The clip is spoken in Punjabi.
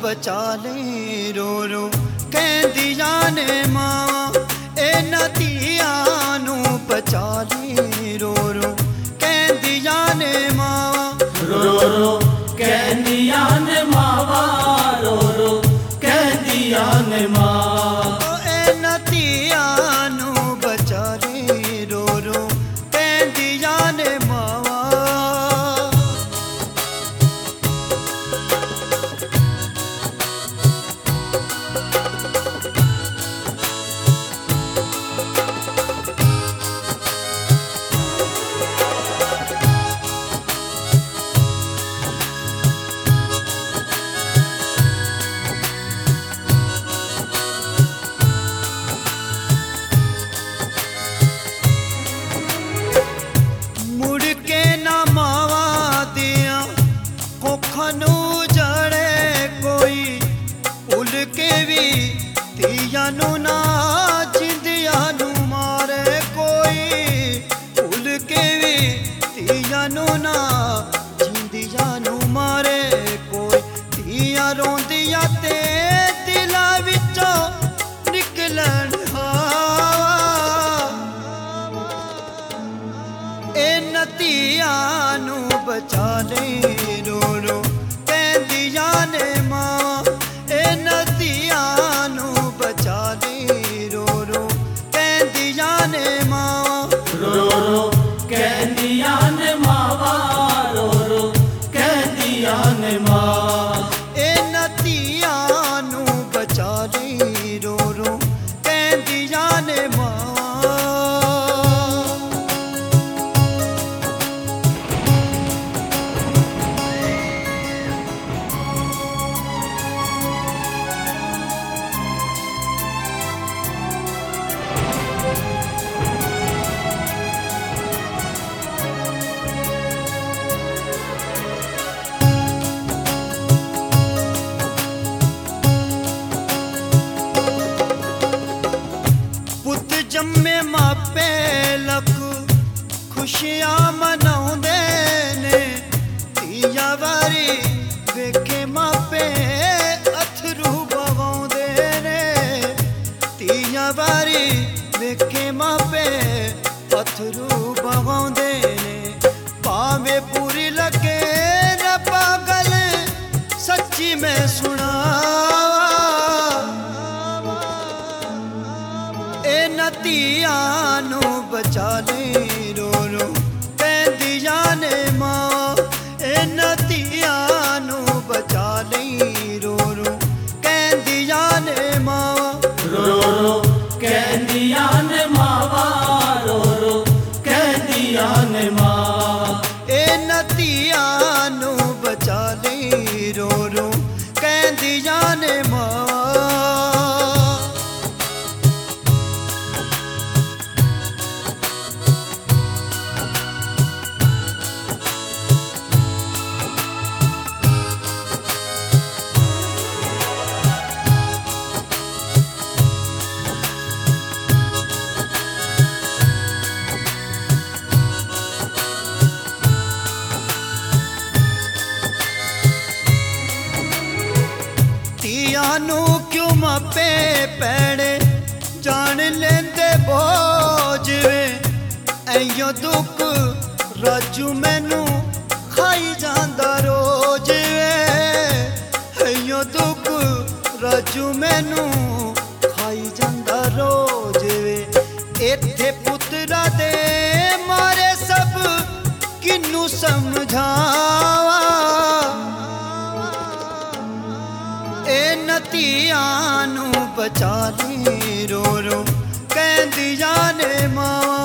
ਬਚਾ ਲੈ ਰੋ ਰੋ ਕਹਿੰਦੀਆਂ ਨੇ ਮਾਵਾਂ ਇਹਨਾਂ ਧੀਆਂ ਨੂੰ ਬਚਾ ਲੈ ਰੋ ਰੋ ਕਹਿੰਦੀਆਂ ਨੇ ਮਾਵਾਂ ਰੋ ਰੋ ਕਹਿੰਦੀਆਂ ਨੇ ਮਾਵਾਂ ਰੋ ਰੋ ਕਹਿੰਦੀਆਂ ਨੇ ਮਾਂ ਇਹਨਾਂ ਧੀਆਂ ਨੂੰ ਬਚਾ ਲੈ ਰੋ ਰੋ ਕਹਿੰਦੀਆਂ ਨੇ ਮਾਵਾਂ ਨੂੰ ਜੜੇ ਕੋਈ ਭੁੱਲ ਕੇ ਵੀ ਧੀਆਂ ਨੂੰ ਨਾ ਜਿੰਦਿਆਂ ਨੂੰ ਮਾਰੇ ਕੋਈ ਭੁੱਲ ਕੇ ਵੀ ਧੀਆਂ ਨੂੰ ਨਾ ਜਿੰਦਿਆਂ ਨੂੰ ਮਾਰੇ ਕੋਈ ਧੀਆਂ ਰੋਂਦੀਆਂ ਤੇ ਦਿਲਾਂ ਵਿੱਚੋਂ ਨਿਕਲਣ ਹਵਾ ਇਹਨਾਂ ਧੀਆਂ ਨੂੰ ਬਚਾ ਲੈ ਰੋ ਰੋ ਕਹਿੰਦੀਆਂ ਨੇ ਮਾਂ ਇਹਨਾਂ ਧੀਆਂ ਨੂੰ ਬਚਾ ਲੈ ਰੋ ਰੋ ਕਹਿੰਦੀਆਂ ਨੇ ਮਾਂ ਰੋ ਰੋ ਕਹਿੰਦੀਆਂ ਨੇ ਮਾਵਾਂ ਰੋ ਰੋ ਕਹਿੰਦੀਆਂ ਨੇ ਮਾਂ ਇਹਨਾਂ ਧੀਆਂ ਨੂੰ ਬਚਾ ਲੈ ਰੋ ਰੋ ਕਹਿੰਦੀਆਂ ਨੇ ਮਾਂ ਜੰਮੇ ਮਾਪੇ ਲੱਖ ਖੁਸ਼ੀਆਂ ਮਨਾਉਂਦੇ ਨੇ ਧੀਆਂ ਵਾਰੀ ਵੇਖੇ ਮਾਪੇ ਅਥਰੂ ਬਵਾਉਂਦੇ ਨੇ ਧੀਆਂ ਵਾਰੀ ਵੇਖੇ ਮਾਪੇ ਅਥਰੂ ਬਵਾਉਂਦੇ ਨੇ ਭਾਵੇਂ ਪੂਰੀ ਲੱਗੇ ਨਾ ਪਾਗਲ ਸੱਚੀ ਮੈਂ ਸੁਣਾਵਾਂ ਇਹਨਾਂ ਧੀਆਂ ਨੂੰ ਬਚਾ ਲੈ ਰੋ ਰੋ ਕਹਿੰਦੀਆਂ ਨੇ ਮਾਂ ਇਹਨਾਂ ਧੀਆਂ ਨੂੰ ਬਚਾ ਲੈ ਰੋ ਰੋ ਕਹਿੰਦੀਆਂ ਨੇ ਮਾਂ ਰੋ ਰੋ ਕਹਿੰਦੀਆਂ ਨੇ ਮਾਵਾਂ ਰੋ ਰੋ ਕਹਿੰਦੀਆਂ ਨੇ ਮਾਂ ਇਹਨਾਂ ਧੀਆਂ ਨੂੰ ਬਚਾ ਲੈ ਰੋ ਰੋ ਕਹਿੰਦੀਆਂ ਨੇ ਮਾਂ ਧੀਆਂ ਨੂੰ ਕਿਉਂ ਮਾਪੇ ਪੈਣੇ ਜਾਣ ਲੈਂਦੇ ਬੋਝ ਵੇ ਐਯੋ ਦੁੱਖ ਰਾਜੂ ਮੈਨੂੰ ਖਾਈ ਜਾਂਦਾ ਰੋਜ਼ ਵੇ ਐਯੋ ਦੁੱਖ ਰਾਜੂ ਮੈਨੂੰ ਖਾਈ ਜਾਂਦਾ ਰੋਜ਼ ਵੇ ਇੱਥੇ ਪੁੱਤਰਾਂ ਦੇ ਮਾਰੇ ਸਭ ਕਿਨੂੰ ਸਮਝਾਵਾਂ ਇਹਨਾਂ ਧੀਆਂ ਨੂੰ ਬਚਾ ਲੈ ਰੋ ਰੋ ਕਹਿੰਦੀਆਂ ਨੇ ਮਾਂ